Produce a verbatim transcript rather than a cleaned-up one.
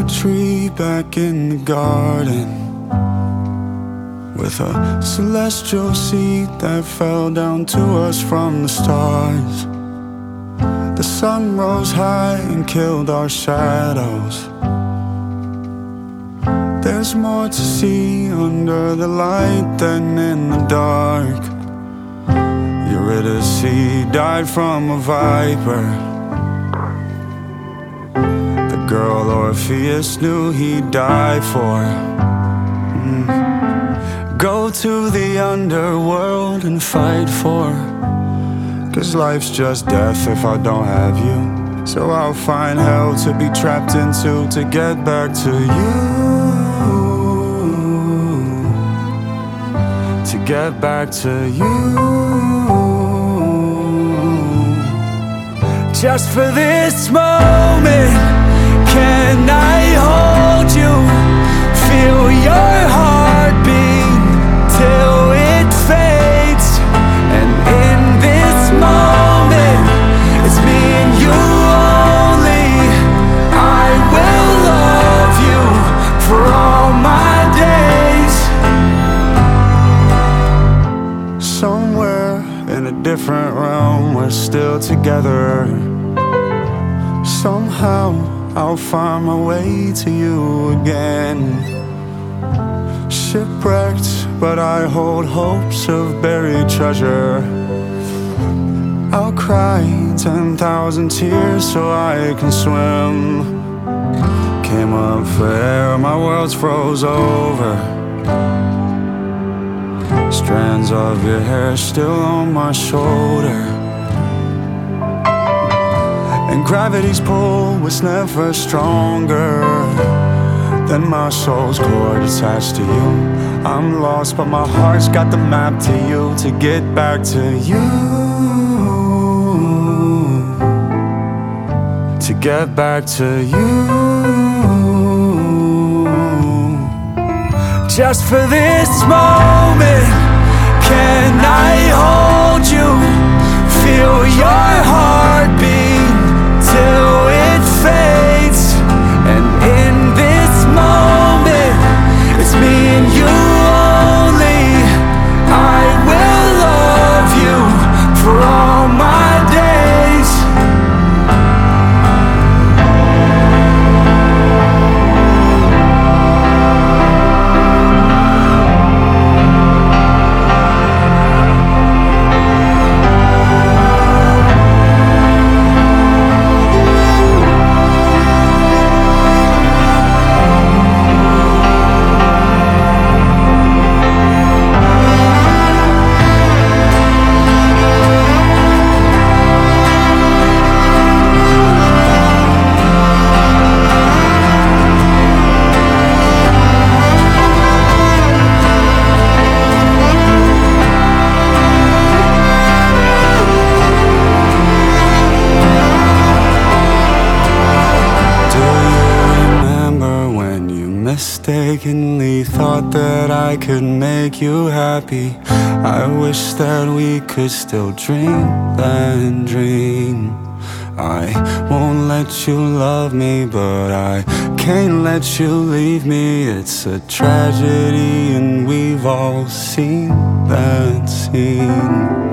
tree back in the garden, with a celestial seed that fell down to us from the stars. The sun rose high and killed our shadows. There's more to see under the light than in the dark. Eurydice died from a viper. The girl Orpheus knew he'd die for. mm. Go to the underworld and fight for, 'cause life's just death if I don't have you. So I'll find hell to be trapped into to get back to you. To get back to you. Just for this moment, can I hold you? Feel your heartbeat till it fades. And in this moment, it's me and you only. I will love you for all my days. Somewhere in a different realm, we're still together. Somehow I'll find my way to you again. Shipwrecked, but I hold hopes of buried treasure. I'll cry ten thousand tears so I can swim. Came up for air, my world's froze over. Strands of your hair still on my shoulder. And gravity's pull was never stronger than my soul's cord attached to you. I'm lost, but my heart's got the map to you. To get back to you. To get back to you. Just for this moment, can I hold you? Feel your heartbeat till it fades. And in this moment, it's me and you only. I will love you for all my days. Mistakenly thought that I could make you happy. I wish that we could still dream and dream. I won't let you love me, but I can't let you leave me. It's a tragedy and we've all seen that scene.